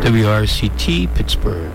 WRCT Pittsburgh.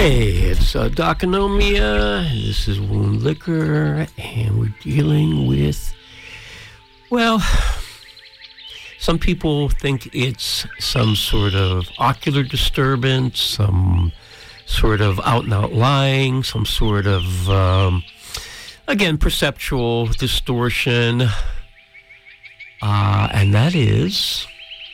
Hey, it's Doconomia. This is Wound Liquor, and we're dealing with, well, some people think it's some sort of ocular disturbance, some sort of out-and-out lying, some sort of, again, perceptual distortion, and that is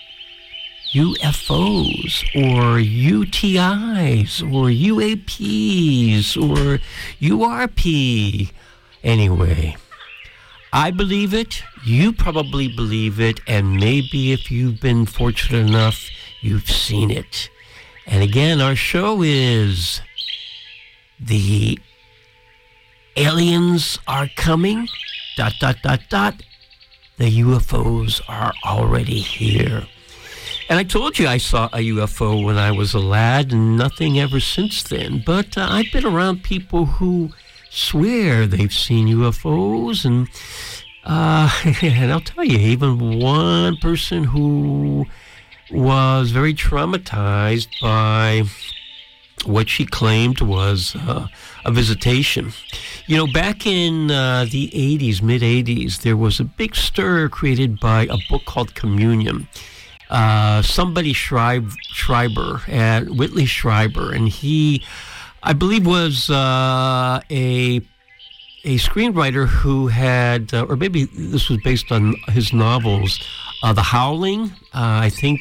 UFOs or UTIs or UAPs or URP. Anyway, I believe it. You probably believe it. And maybe if you've been fortunate enough, you've seen it. And again, our show is The Aliens Are Coming, ... The UFOs are already here. And I told you I saw a UFO when I was a lad, and nothing ever since then. But I've been around people who swear they've seen UFOs, and I'll tell you, even one person who was very traumatized by what she claimed was a visitation. You know, back in the 80s, mid-80s, there was a big stir created by a book called Communion. Somebody Schreiber, Whitley Schreiber, and he, I believe, was a screenwriter who had, or maybe this was based on his novels, The Howling. I think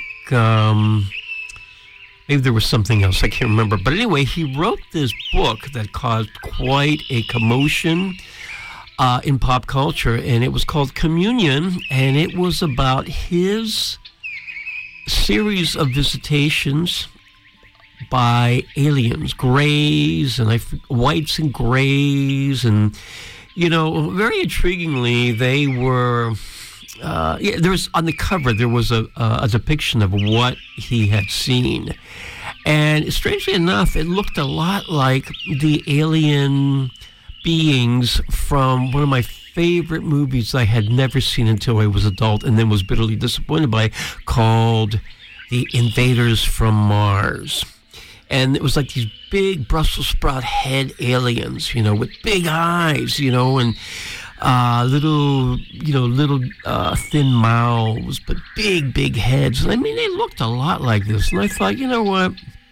maybe there was something else, I can't remember. But anyway, he wrote this book that caused quite a commotion in pop culture, and it was called Communion, and it was about his series of visitations by aliens, grays and whites and grays, and you know, very intriguingly, they were. There was on the cover. There was a depiction of what he had seen, and strangely enough, it looked a lot like the alien beings from one of my favorite movies I had never seen until I was adult, and then was bitterly disappointed by, called The Invaders from Mars. And it was like these big Brussels sprout head aliens, you know, with big eyes, you know, and little thin mouths, but big heads. And I mean, they looked a lot like this. And I thought, you know what?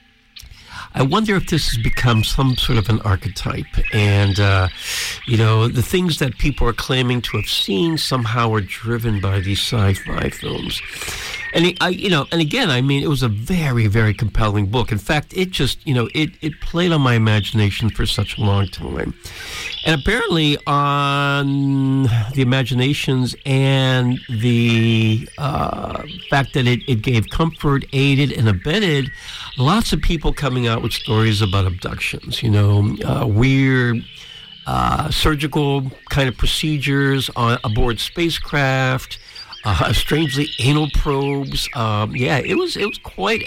I wonder if this has become some sort of an archetype, and the things that people are claiming to have seen somehow are driven by these sci-fi films. And and again, I mean, it was a very, very compelling book. In fact, it just, it played on my imagination for such a long time. And apparently, on the imaginations and the fact that it gave comfort, aided, and abetted lots of people coming out with stories about abductions, weird surgical kind of procedures aboard spacecraft, strangely anal probes. It was quite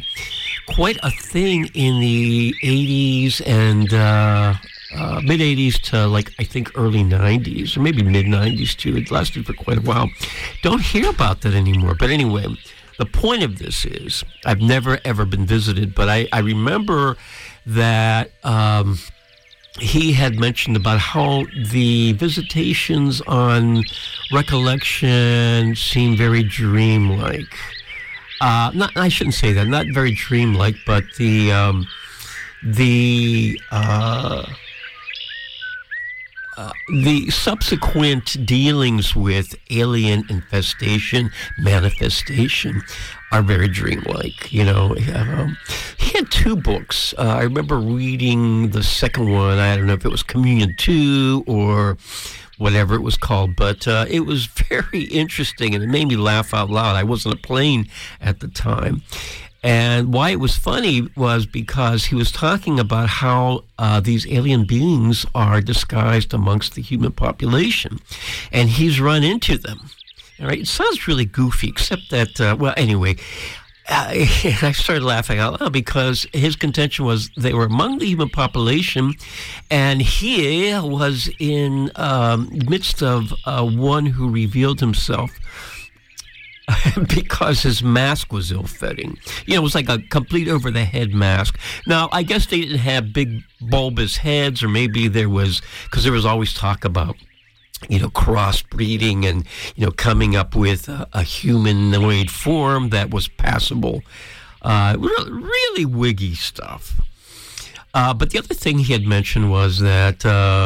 a thing in the 80s and mid 80s to I think early 90s, or maybe mid 90s too. It lasted for quite a while. Don't hear about that anymore. But anyway, the point of this is, I've never, ever been visited, but I remember that he had mentioned about how the visitations on Recollection seem very dreamlike. I shouldn't say that, not very dreamlike, but the subsequent dealings with alien infestation, manifestation, are very dreamlike. He had two books. I remember reading the second one. I don't know if it was Communion 2 or whatever it was called, but it was very interesting, and it made me laugh out loud. I was on a plane at the time. And why it was funny was because he was talking about how these alien beings are disguised amongst the human population, and he's run into them. All right, it sounds really goofy, except that, anyway, I started laughing out loud because his contention was they were among the human population, and he was in midst of one who revealed himself because his mask was ill-fitting. It was like a complete over-the-head mask. Now, I guess they didn't have big bulbous heads, or maybe there was, because there was always talk about, crossbreeding and, coming up with a humanoid form that was passable. Really wiggy stuff. But the other thing he had mentioned was that,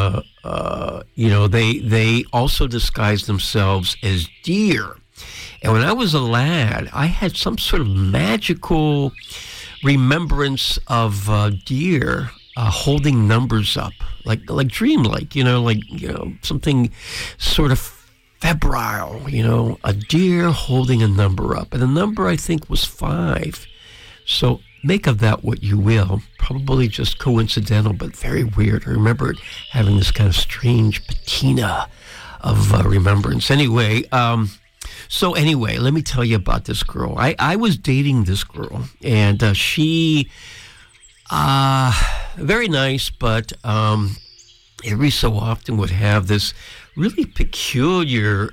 they also disguised themselves as deer. And when I was a lad, I had some sort of magical remembrance of deer holding numbers up, like dreamlike, something sort of febrile, a deer holding a number up. And the number, I think, was 5. So make of that what you will. Probably just coincidental, but very weird. I remember it having this kind of strange patina of remembrance. Anyway, let me tell you about this girl. I was dating this girl, and she, very nice, but every so often would have this really peculiar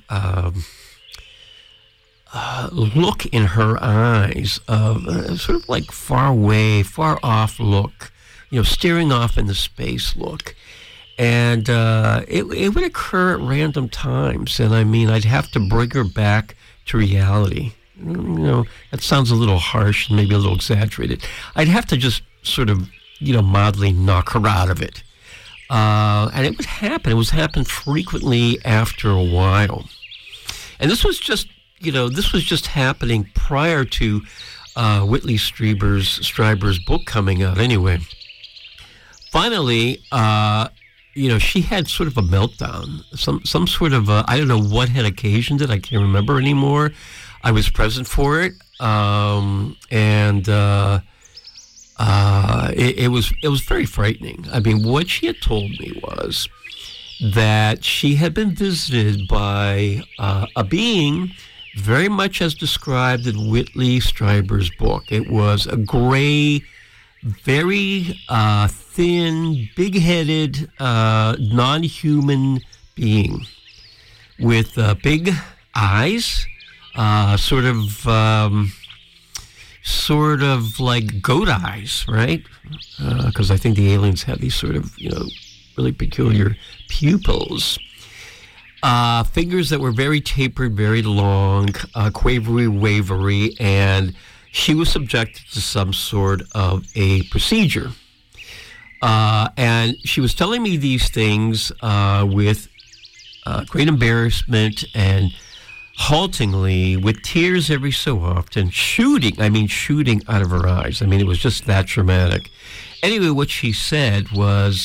look in her eyes, sort of like far away, far off look, staring off into space look. And it would occur at random times. And I mean, I'd have to bring her back to reality. That sounds a little harsh and maybe a little exaggerated. I'd have to just sort of, mildly knock her out of it. And it would happen. It was happen frequently after a while. And this was just happening prior to Whitley Strieber's book coming out. Anyway, finally, she had sort of a meltdown, some sort of, I don't know what had occasioned it. I can't remember anymore. I was present for it. It was very frightening. I mean, what she had told me was that she had been visited by a being very much as described in Whitley Strieber's book. It was a gray, very thin, big-headed, non-human being with big eyes, sort of like goat eyes, right? Because I think the aliens have these sort of, really peculiar pupils. Fingers that were very tapered, very long, quavery, wavery, and she was subjected to some sort of a procedure. And she was telling me these things with great embarrassment and haltingly, with tears every so often, shooting out of her eyes. I mean, it was just that traumatic. Anyway, what she said was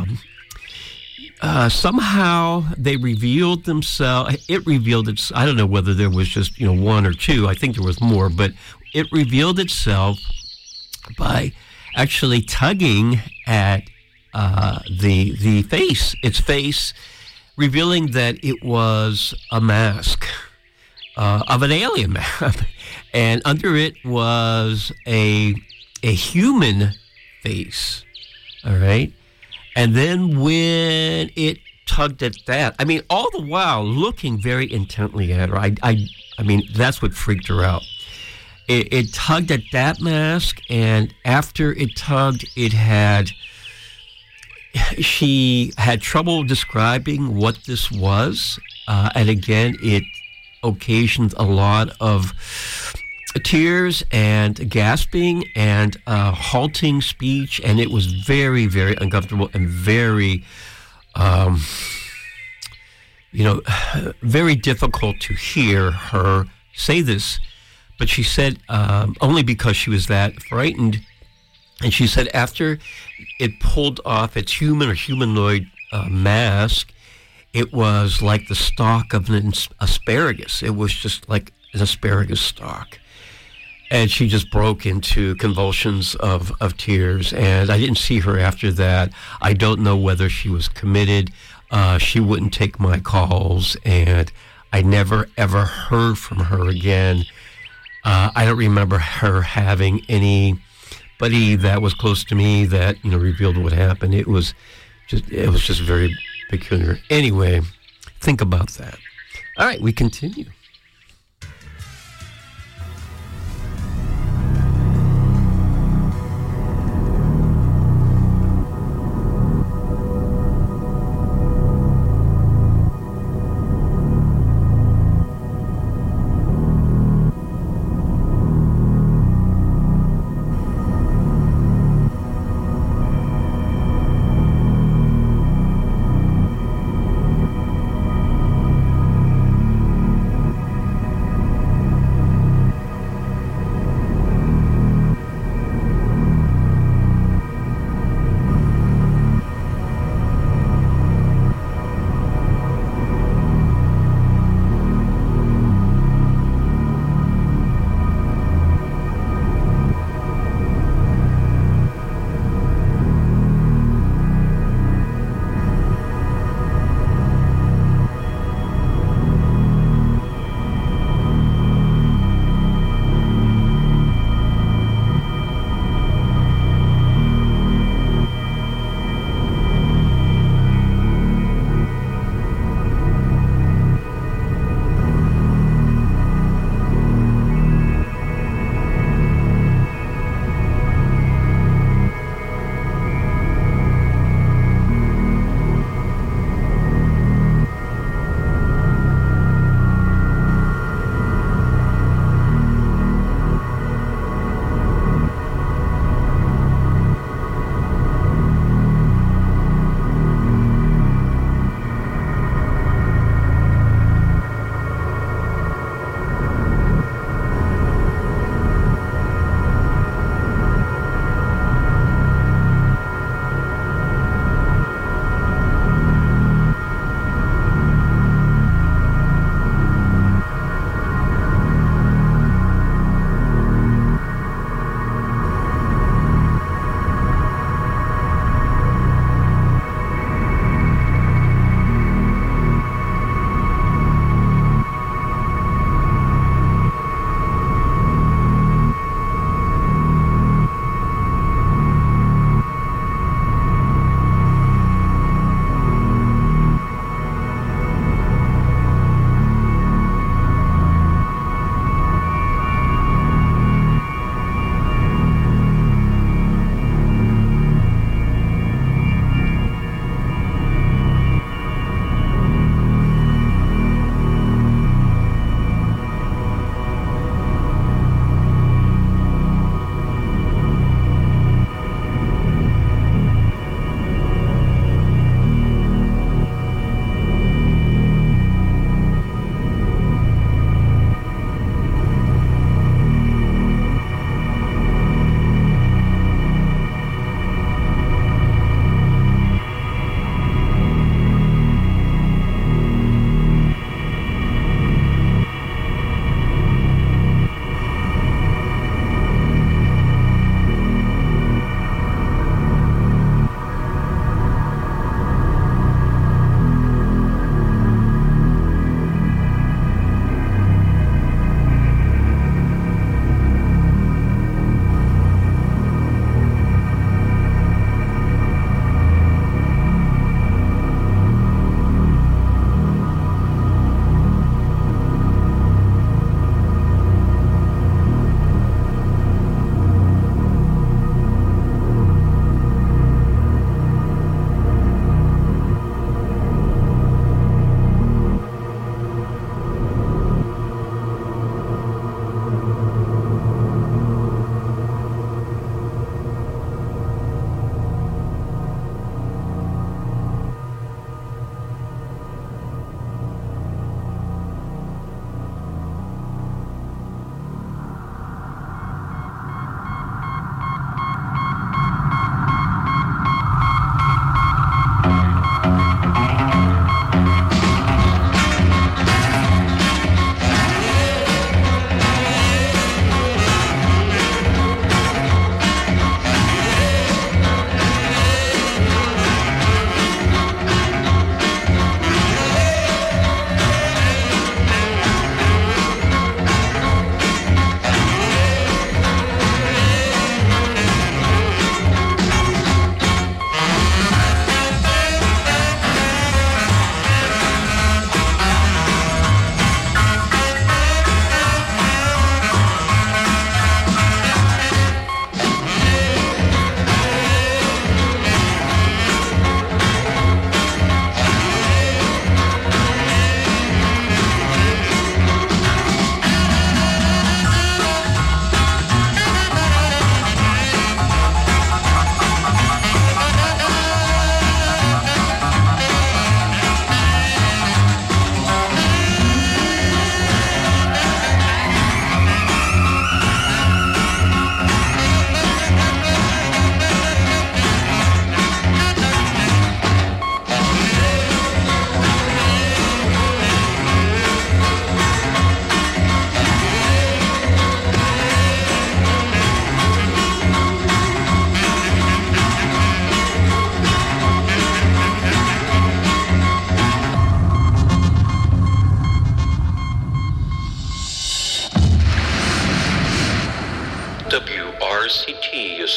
somehow they revealed themselves. It revealed its. I don't know whether there was just one or two. I think there was more, but it revealed itself by actually tugging at the face, its face, revealing that it was a mask of an alien mask, and under it was a human face. All right. And then when it tugged at that, I mean, all the while looking very intently at her, I mean, that's what freaked her out. It tugged at that mask, and after it tugged, she had trouble describing what this was. And again, it occasioned a lot of tears and gasping and halting speech, and it was very, very uncomfortable and very, very difficult to hear her say this. But she said, only because she was that frightened, and she said after it pulled off its human or humanoid mask, it was like the stalk of an asparagus. It was just like an asparagus stalk. And she just broke into convulsions of tears. And I didn't see her after that. I don't know whether she was committed. She wouldn't take my calls. And I never, ever heard from her again. I don't remember her having anybody that was close to me that, revealed what happened. It was just very peculiar. Anyway, think about that. All right, we continue.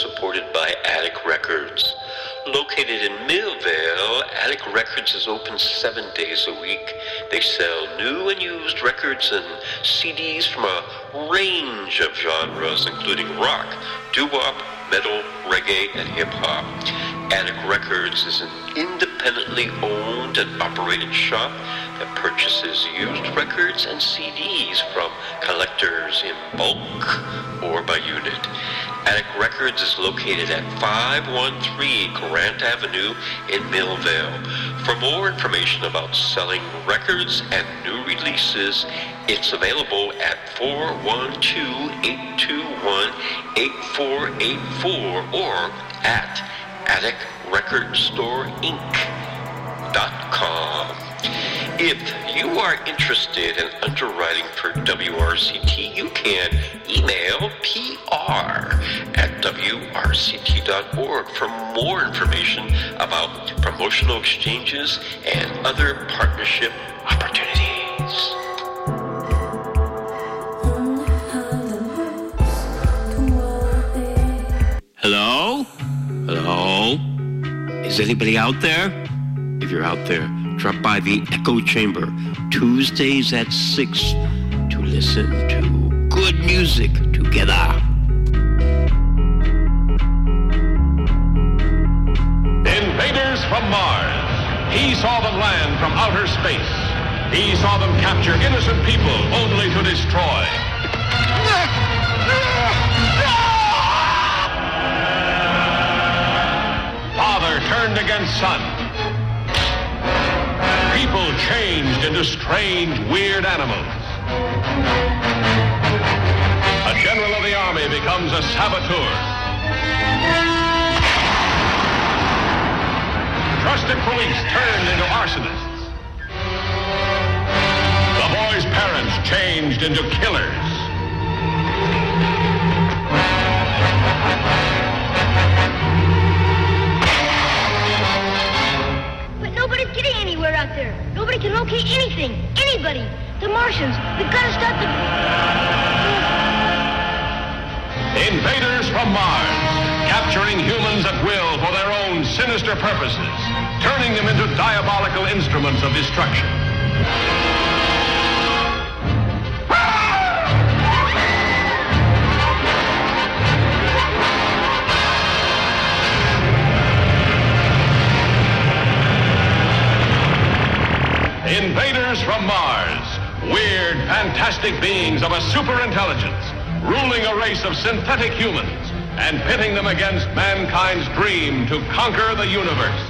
supported by Attic Records. Located in Millvale, Attic Records is open 7 days a week. They sell new and used records and CDs from a range of genres, including rock, doo-wop, metal, reggae, and hip-hop. Attic Records is an independently owned and operated shop that purchases used records and CDs from collectors in bulk or by unit. Attic Records is located at 513 Grant Avenue in Millvale. For more information about selling records and new releases, it's available at 412-821-8484 or at atticrecordstorinc.com. If you are interested in underwriting for WRCT, you can email pr@wrct.org for more information about promotional exchanges and other partnership opportunities. Hello? Hello? Is anybody out there? If you're out there, drop by the Echo Chamber Tuesdays at 6 to listen to good music together. Invaders from Mars. He saw them land from outer space. He saw them capture innocent people only to destroy. Father turned against son. People changed into strange, weird animals. A general of the army becomes a saboteur. Trusted police turned into arsonists. The boy's parents changed into killers. Nobody's getting anywhere out there. Nobody can locate anything, anybody. The Martians, we've got to stop them. Invaders from Mars, capturing humans at will for their own sinister purposes, turning them into diabolical instruments of destruction. Invaders from Mars, weird, fantastic beings of a superintelligence, ruling a race of synthetic humans and pitting them against mankind's dream to conquer the universe.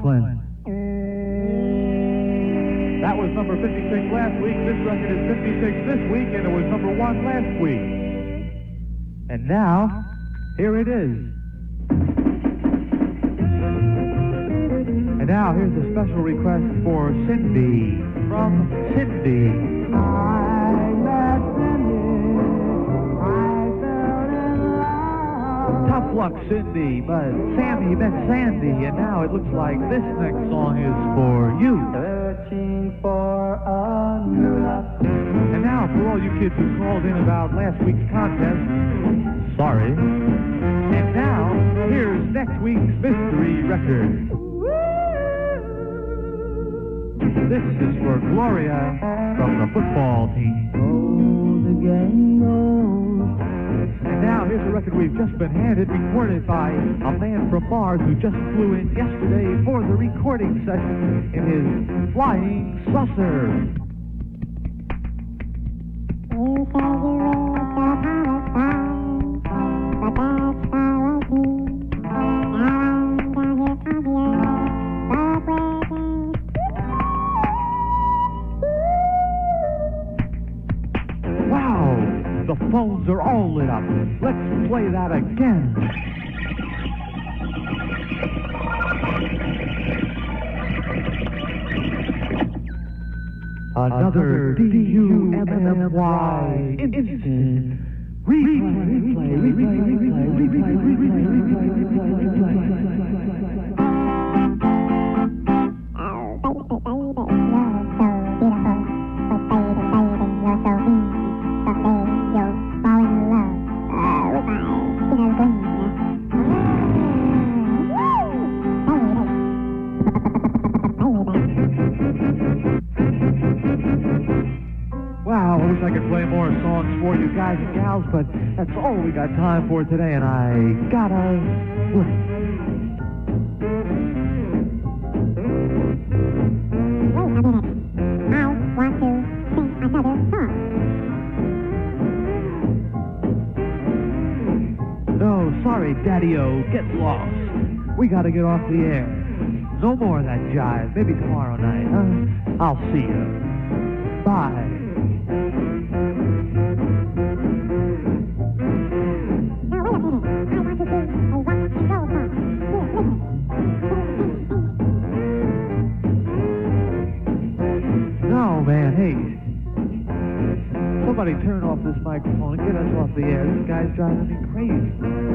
Brooklyn. That was number 56 last week. This record is 56 this week, and it was number 1 last week. And now, here it is. And now, here's a special request for Cindy, from Cindy. I met Cindy, I fell in love. Tough luck, Cindy, but Sammy met Sandy, and now it looks like this next song is for you. Searching for a new love. And now, for all you kids who called in about last week's contest, sorry. And now, here's next week's mystery record. This is for Gloria from the football team. And now here's a record we've just been handed, recorded by a man from Mars who just flew in yesterday for the recording session in his flying saucer. The phones are all lit up. Let's play that again. Another D-U-M-M-Y instant Wow, I wish I could play more songs for you guys and gals, but that's all we got time for today, and I gotta work. Wait a minute. I want to sing another song. No, sorry, Daddy-O, get lost. We gotta get off the air. No more of that jive. Maybe tomorrow night, huh? I'll see you. Bye. No, man, hey. Somebody turn off this microphone and get us off the air. This guy's driving me crazy.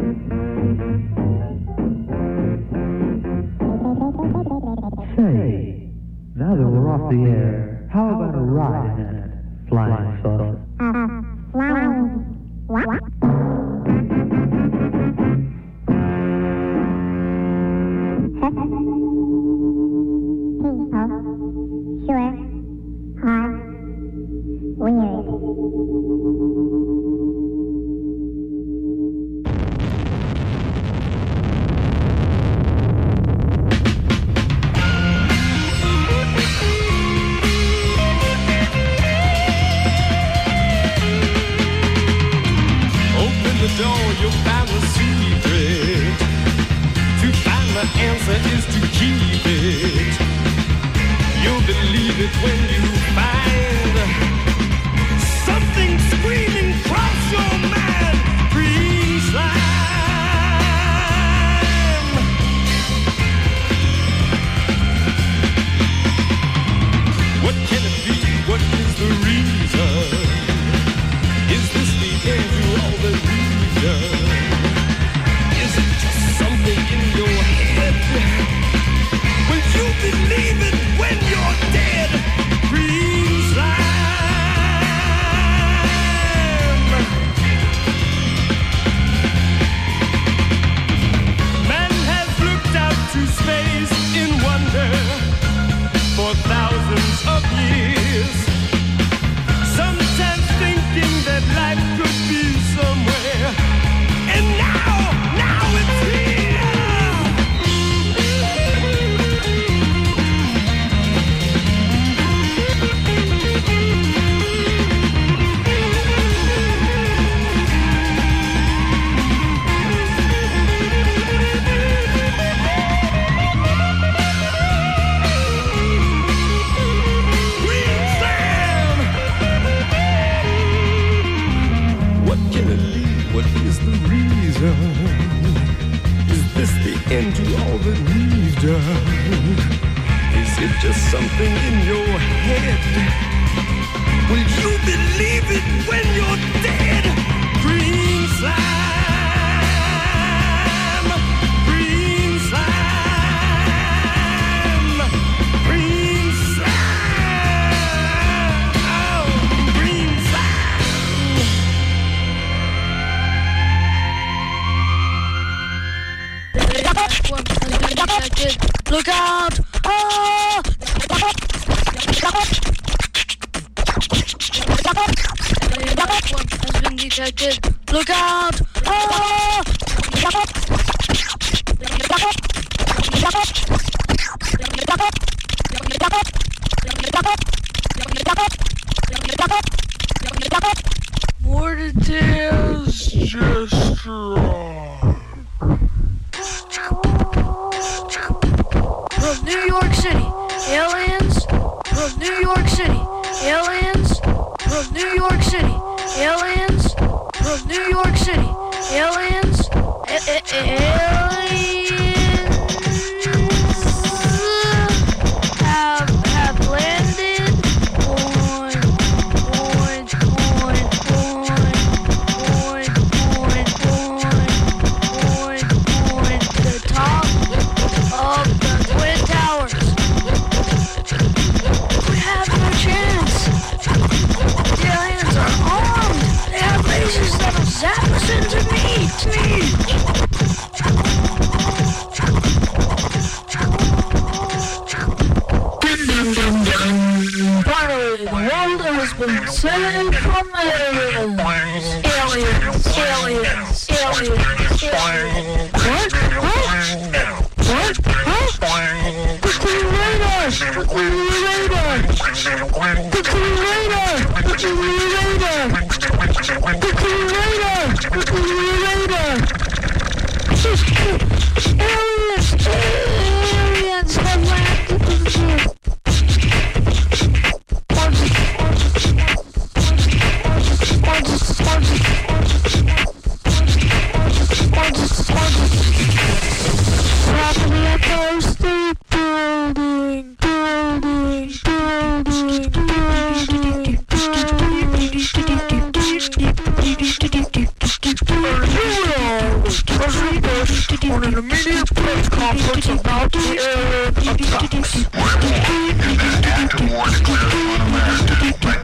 Say, now that we're off the air, how about a ride in that flying saucer? Flying. What? Sure. Hard. Weird. Open the door, you'll find the secret. To find the answer is to keep it. You'll believe it when you find something girl? Is it just something in your head? Will you believe it when you're dead? Green slime, green slime, green slime, oh, green slime. Look out! Oh! Has been detected. Look out! Oh! More details, just wrong. From New York City, aliens. From New York City, aliens. From New York City, aliens. From New York City, aliens. Aliens have landed on the top of the Twin Towers. We have no chance. The aliens are armed. They have lasers that'll zap us into meat. Finally, the world has been saved from aliens. Aliens. What? The Clean Radar! Aliens have landed. Top of the Empire State Building. President Bush on an immediate press conference about the alien attacks. Act of war declared on America.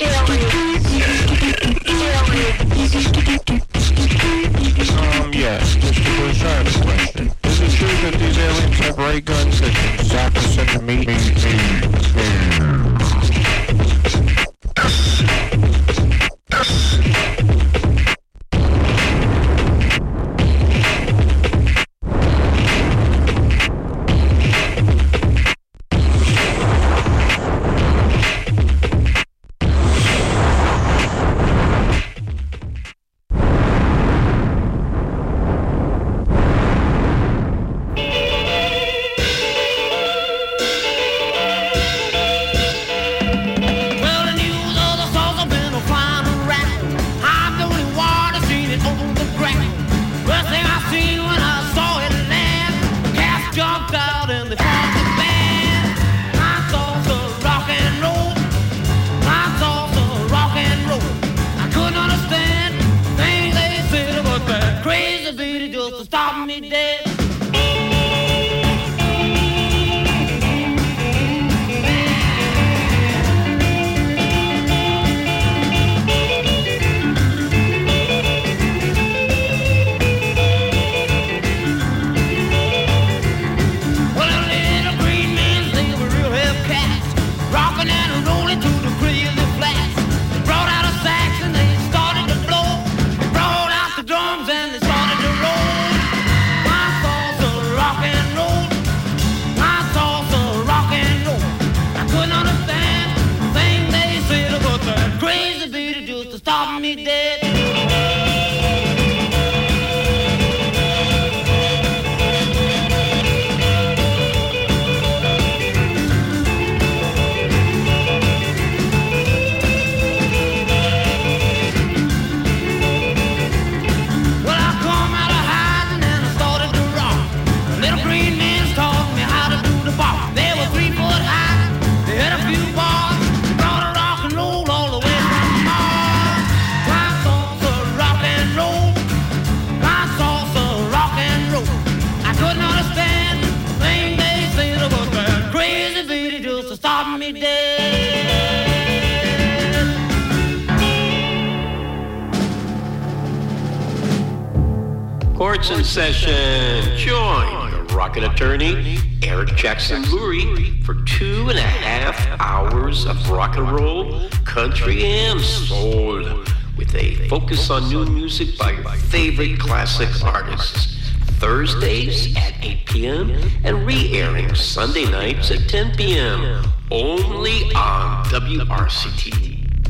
Yes, Mr. Bush, I have a question. Is it true that these aliens have ray guns that can zap us into meat? Sports in Session. Join the rocket attorney, Eric Jackson Lurie, for 2.5 hours of rock and roll, country, and soul, with a focus on new music by your favorite classic artists. Thursdays at 8 p.m. and re-airing Sunday nights at 10 p.m. only on WRCT.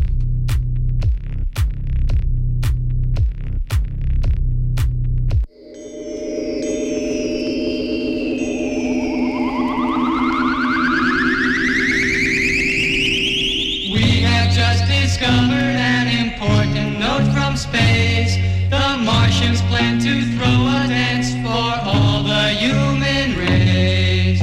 Discovered an important note from space. The Martians plan to throw a dance for all the human race.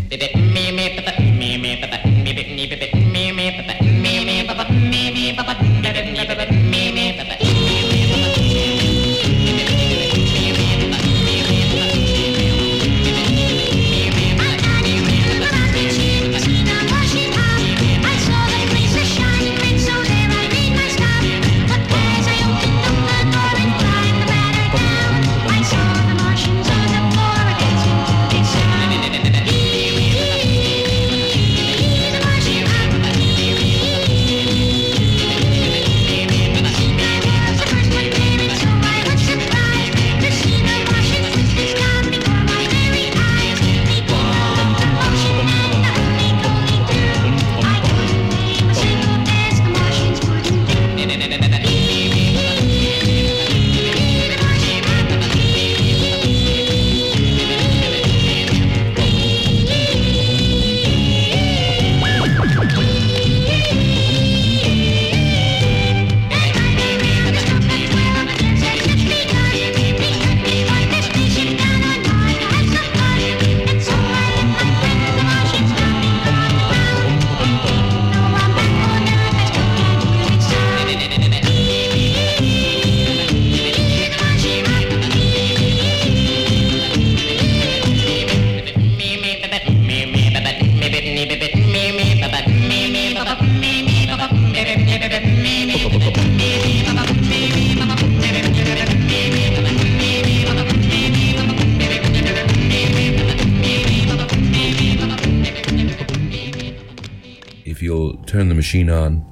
If you'll turn the machine on.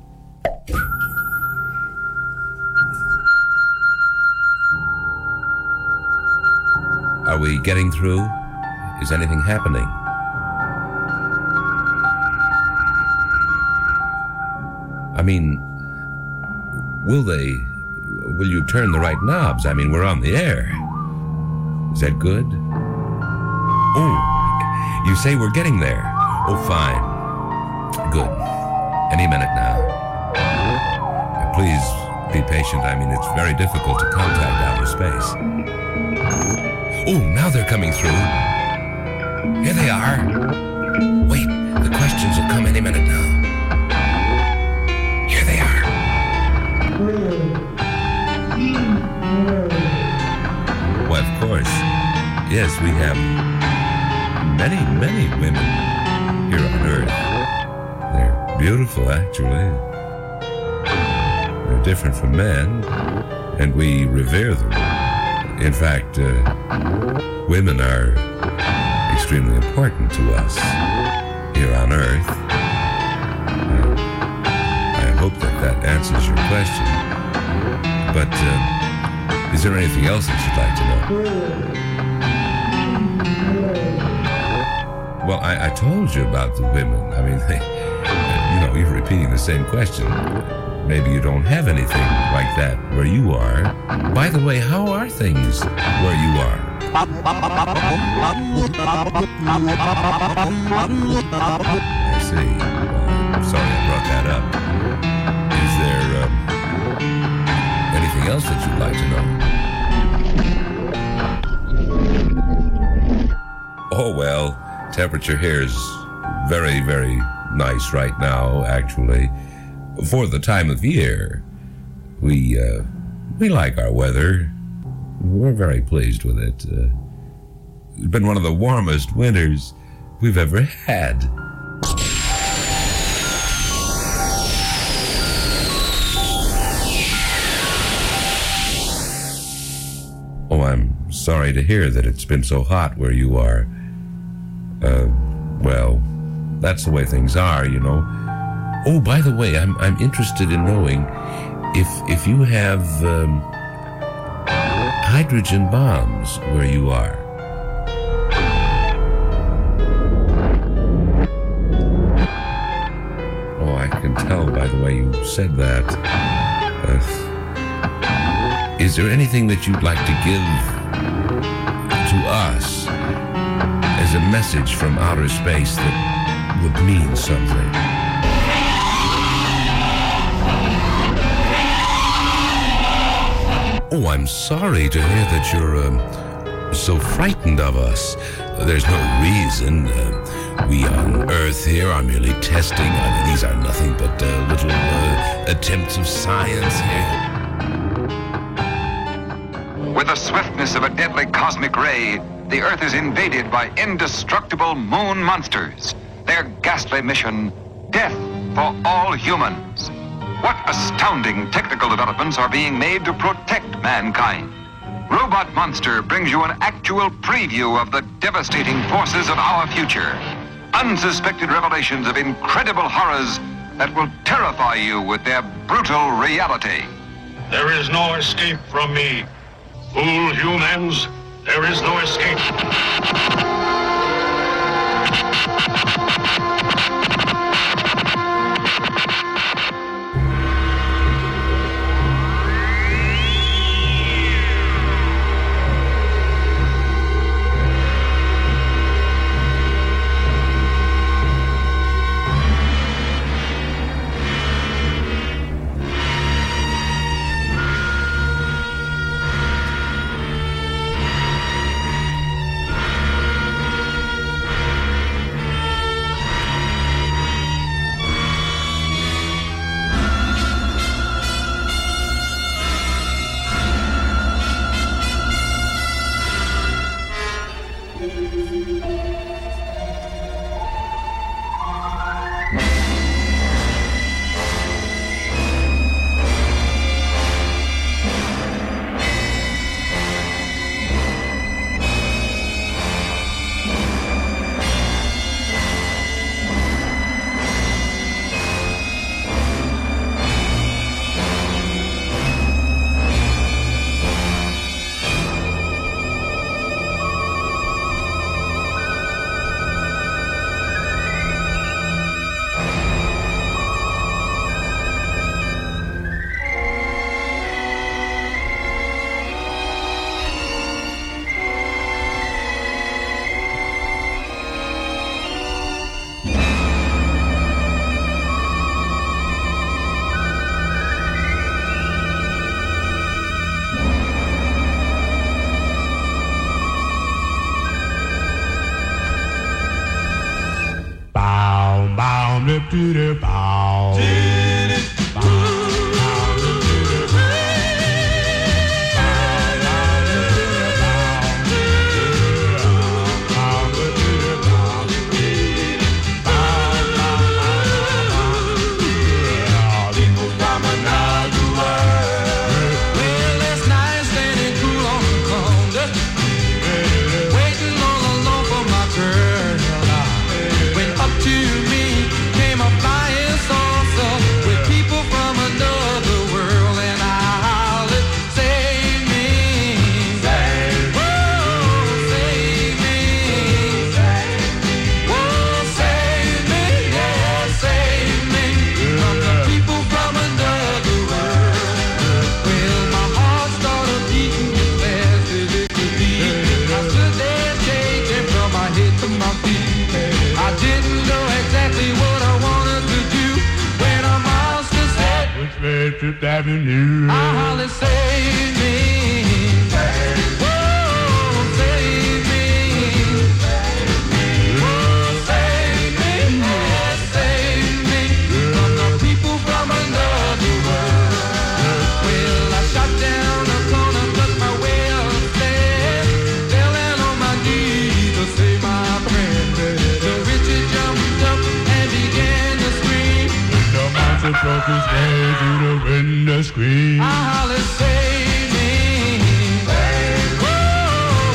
Are we getting through? Is anything happening? I mean, will you turn the right knobs? I mean, we're on the air. Is that good? Oh, you say we're getting there. Oh, fine. Good. Any minute now. Please be patient. I mean, it's very difficult to contact outer space. Oh, now they're coming through. Here they are. Wait, the questions will come any minute now. Here they are. Well, of course. Yes, we have many, many women here on Earth. They're beautiful, actually. They're different from men, and we revere them. In fact, women are extremely important to us here on Earth. I hope that answers your question. But is there anything else that you'd like to know? Well, I told you about the women. I mean, you're repeating the same question. Maybe you don't have anything like that where you are. By the way, how are things where you are? I see. Well, I'm sorry I brought that up. Is there anything else that you'd like to know? Oh, well, temperature here is very, very nice right now, actually. For the time of year, we like our weather. We're very pleased with it. It's been one of the warmest winters we've ever had. Oh, I'm sorry to hear that it's been so hot where you are. Well, that's the way things are, you know. Oh, by the way, I'm interested in knowing if you have hydrogen bombs where you are. Oh, I can tell by the way you said that. Is there anything that you'd like to give to us as a message from outer space that would mean something? Oh, I'm sorry to hear that you're so frightened of us. There's no reason. We on Earth here are merely testing. I mean, these are nothing but little attempts of science here. With the swiftness of a deadly cosmic ray, the Earth is invaded by indestructible moon monsters. Their ghastly mission, death for all humans. What astounding technical developments are being made to protect mankind? Robot Monster brings you an actual preview of the devastating forces of our future. Unsuspected revelations of incredible horrors that will terrify you with their brutal reality. There is no escape from me. Fool humans, there is no escape. Fifth Avenue. Holly, save me. Whoa, save me. Whoa, save me. Yes, save me. From the people from another world. Well, I shot down a corner, took my way upstairs. Fell down on my knees to say my prayer. So Richard jumped up and began to scream. The monster broke his way to the window screen. Holly, save me. Whoa,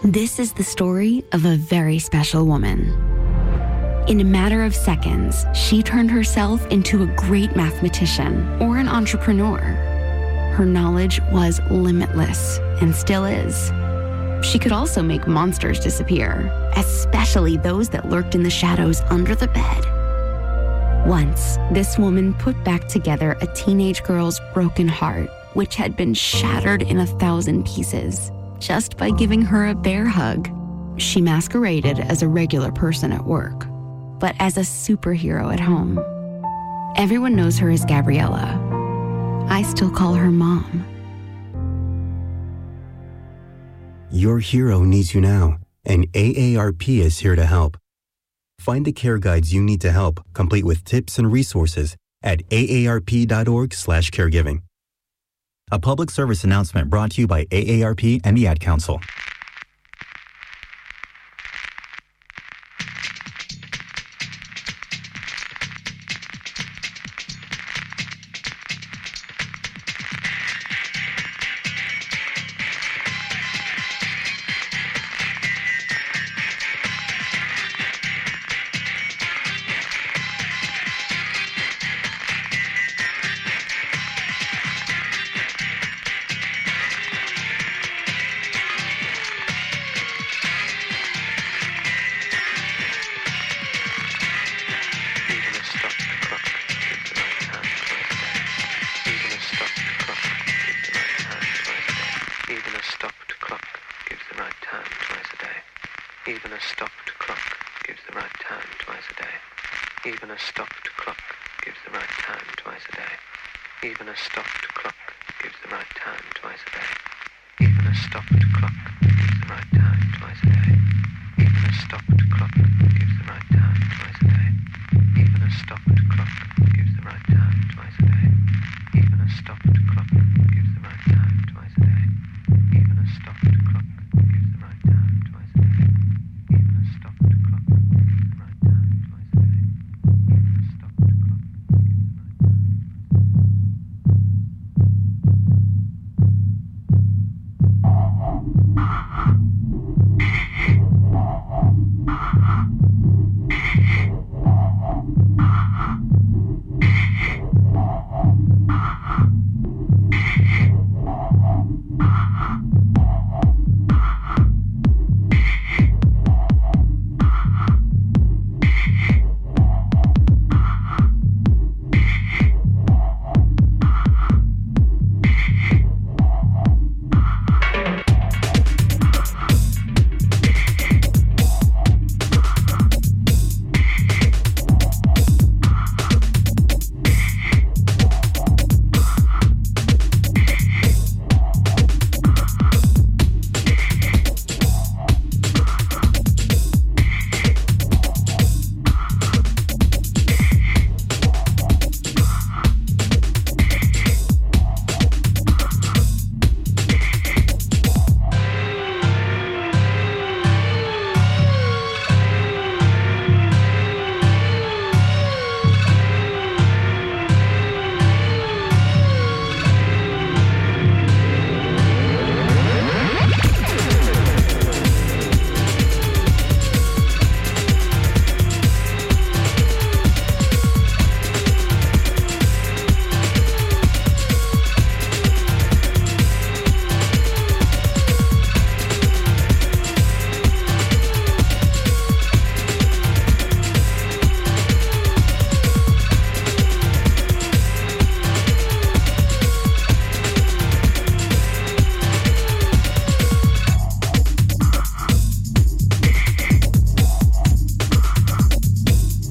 This is the story of a very special woman. In a matter of seconds, she turned herself into a great mathematician or an entrepreneur. Her knowledge was limitless and still is. She could also make monsters disappear, especially those that lurked in the shadows under the bed. Once, this woman put back together a teenage girl's broken heart, which had been shattered in 1,000 pieces, just by giving her a bear hug. She masqueraded as a regular person at work, but as a superhero at home. Everyone knows her as Gabriella. I still call her Mom. Your hero needs you now, and AARP is here to help. Find the care guides you need to help, complete with tips and resources at aarp.org/caregiving. A public service announcement brought to you by AARP and the Ad Council. Even a stopped clock gives the right time twice a day. Even a stopped clock gives the right time twice a day. Even a stopped clock gives the right time twice a day. Even a stopped clock gives the right time twice a day. Even a stopped clock